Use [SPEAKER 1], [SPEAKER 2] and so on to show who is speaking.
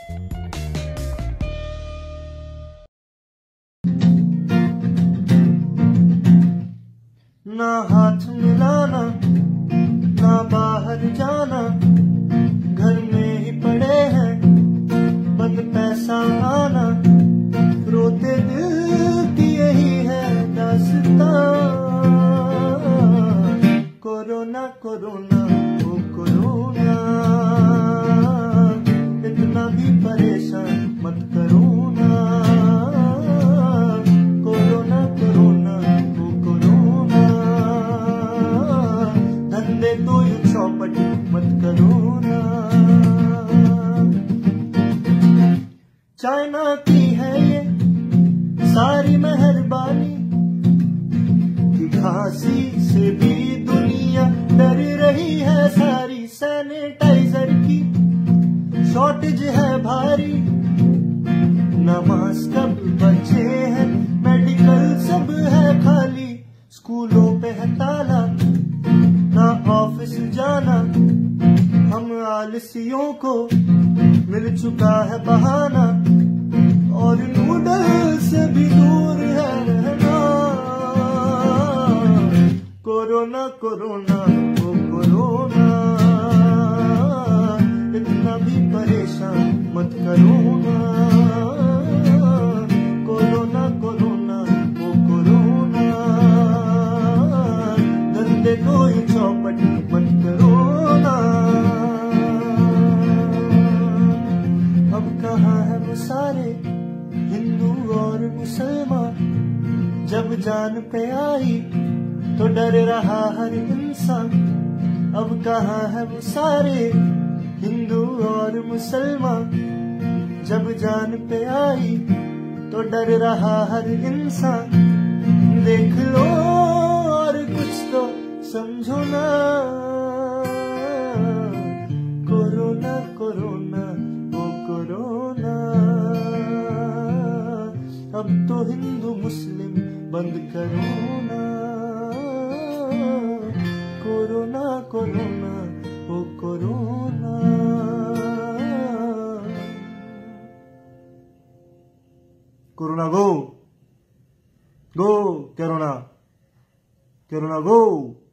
[SPEAKER 1] ना हाथ मिलाना, ना बाहर जाना, घर में ही पड़े हैं, बंद पैसा आना, रोते दिल की यही है दास्तां। कोरोना कोरोना ओ कोरोना, इतना भी परेशान मत करो ना। कोरोना कोरोना ओ कोरोना, धंधे तो यूं चौपट मत करो ना। चाइना की है ये सारी मेहरबानी, कि खांसी से भी दुनिया डर रही है सारी। सैनिटाइजर की शॉर्टेज है भारी, न मास्क अब बचे हैं, मेडिकल सब है खाली। स्कूलों पे है ताला, ना ऑफिस जाना, हम आलसियों को मिल चुका है बहाना। और नूडल से भी दूर है रहना। कोरोना कोरोना ओ कोरोना, इतना भी परेशान मत करो ना। कोरोना कोरोना ओ कोरोना, धंधे को यूं चौपट मत करो ना। अब कहाँ है वो सारे हिंदू और मुसलमान, जब जान पे आई तो डर रहा हर इंसान। अब कहाँ है वो सारे हिंदू और मुसलमान, जब जान पे आई तो डर रहा हर इंसान। देख लो और कुछ तो समझो ना। कोरोना कोरोना ओ कोरोना, अब तो हिंदू मुस्लिम बंद करो ना। कोरोना कोरोना ओ corona. Corona go go, corona corona गो।